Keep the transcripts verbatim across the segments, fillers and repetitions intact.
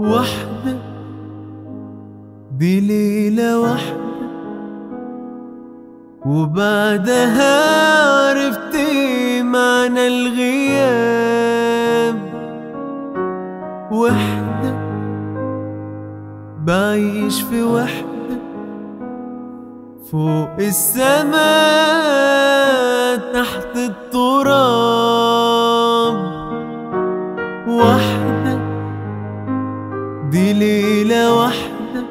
وحدة دي ليلة واحدة، وبعدها عرفت معنى الغياب. وحدة بعيش في وحدة فوق السماء تحت التراب. وحدة دي ليلة واحدة،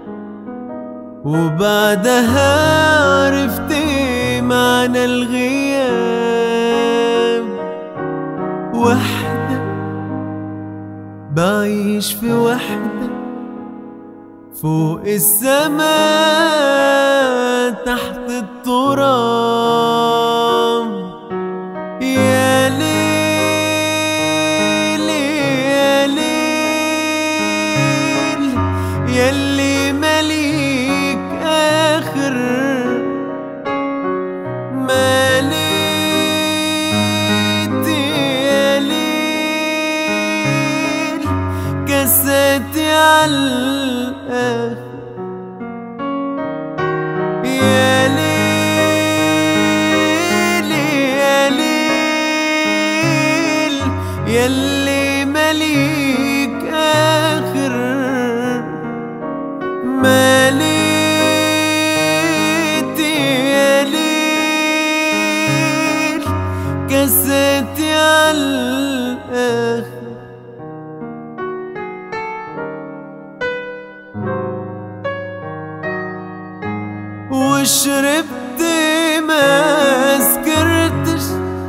وبعدها عرفت معنى الغياب. وحدة بعيش في وحدة فوق السماء تحت التراب. يا ليل يا ليل ياللي مليك آخر مليت. يا ليل كاساتي عالآخر. يا ليل يا ليل ياللي مليك آخر مليت. يا ليل كاساتي عالآخر. وشربت ما سكرتش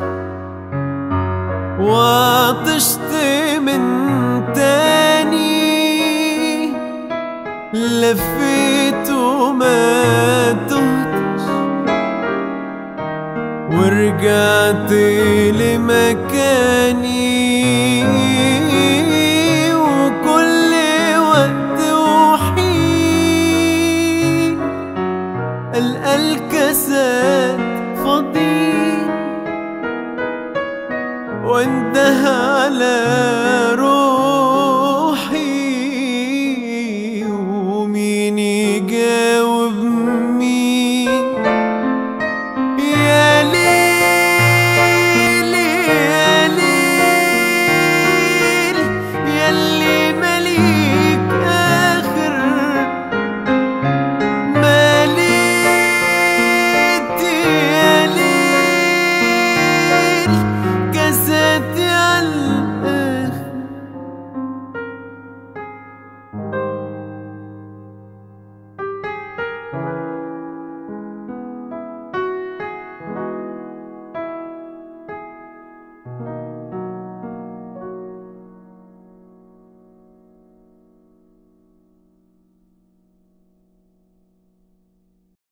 وعطشت من تاني، لفيت وما تهتش ورجعت لمكاني.